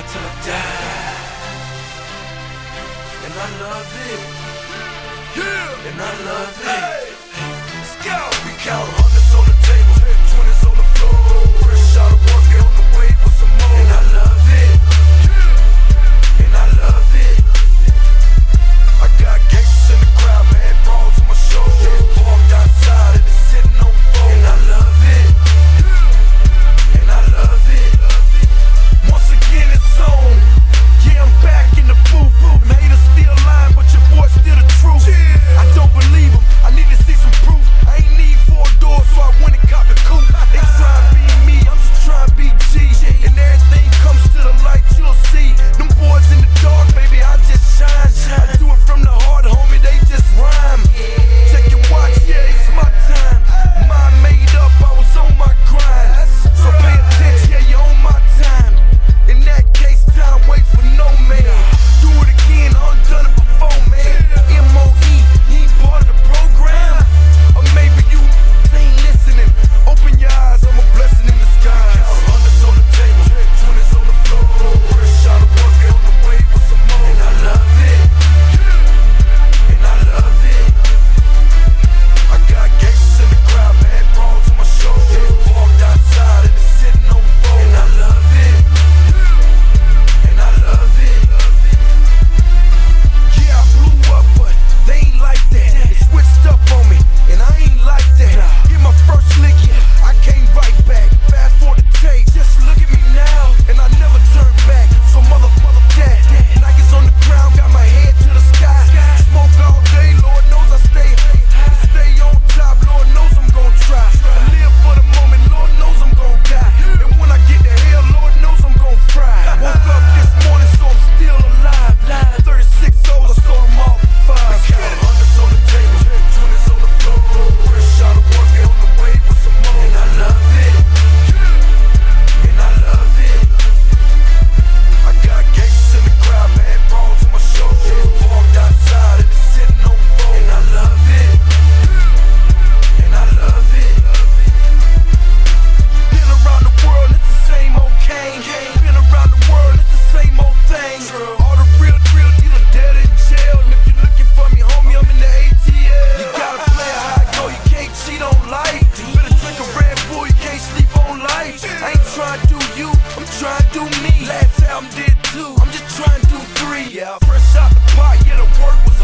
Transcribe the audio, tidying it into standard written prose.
till I die. And I love it. Yeah. And I love it. Hey. Let's go. We count hundreds on the table, 20s on the floor. Fresh out of work, on the way with some more. And I love it. Yeah. And I love it. I got gangsters in the crowd, mad brawls on my shoulders. Parked outside and it's sitting on four. And I love it. Yeah. And I love it. Once again it's on. Yeah, I'm back in the booth. Them haters still lying, but your boy still the truth. I don't believe them, I need to see some proof. I ain't need 4 doors, so I went and copped the coupe. They try to be me, I'm just trying to be G. And everything comes to the light, you'll see. Them boys in the dark, baby, I just shine. I do it from the heart, homie, they just rhyme. Check your watch, yeah, it's my time. Mind made up, I was on my grind. So pay attention, yeah, you're on my time. In that case, time waits for no man. Do it again, I done it before, man. MOE, you ain't part of the program. Or maybe you ain't listening. Open your eyes, I'm a blessing in the sky. Count hundreds on the table, 20s on the floor. Fresh out of work, on the way with some more. And I love it. And I love it. I got gangsters in the crowd, mad brawls on my shoulders. Parked outside and it's sitting on 4. And I love it. And I love it. Yeah, I blew up, but they ain't like that. They switched up on me, and I ain't like that. Get my first lick, yeah, I came right back. Fast forward the tape, just look at me now, and I never turn back. So mother that. Nike's on the ground, got my head to the sky. Smoke all day, Lord knows I stay on top. Lord knows I'm gon' try. I live for the moment, Lord knows I'm gon' die. And when I get to hell, Lord knows I'm gon' fry. Woke up this morning, so I'm still alive. 36 souls, I sold them all for 5. Count hundreds on the table, 20s on the floor. Fresh out of work, on the way with some more. And I love it. And I love it. I got gangsters in the crowd, mad brawls on my shoulders. Parked outside and it's sitting on 4. And I love it. And I love it. Been around the world, it's the same old cane. Been around the world, it's the same old thing. All the real dealer dead in jail. And if you're looking for me, homie, I'm in the ATL. You gotta play it how it go, you can't cheat on life. Better drink a Red Bull, you can't sleep on life. I ain't trying to do you, I'm trying to do me. Last album did 2, I'm just trying to do 3. Yeah, fresh out the pot, yeah, the work was